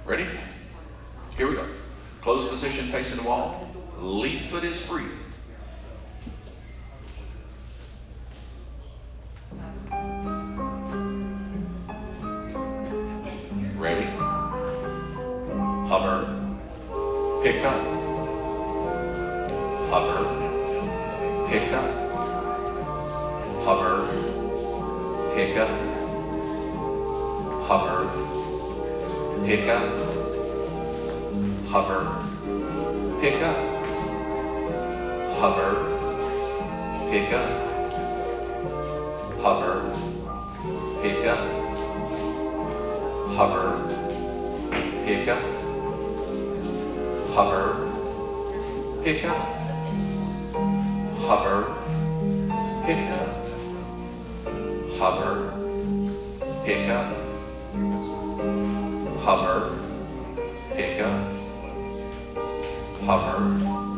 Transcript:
Ready? Here we go. Closed position facing the wall. Lead foot is free. Ready? Hover. Pick up. Hover. Pick up. Hover. Pick up. Hover. Pick up. Hover. Pick up. Hover. Pick up. Hover. Pick up. Hover. Pick up. Hover. Pick up. Hover. Pick up. Hover. Pick up. Hover. Pick up. Hover.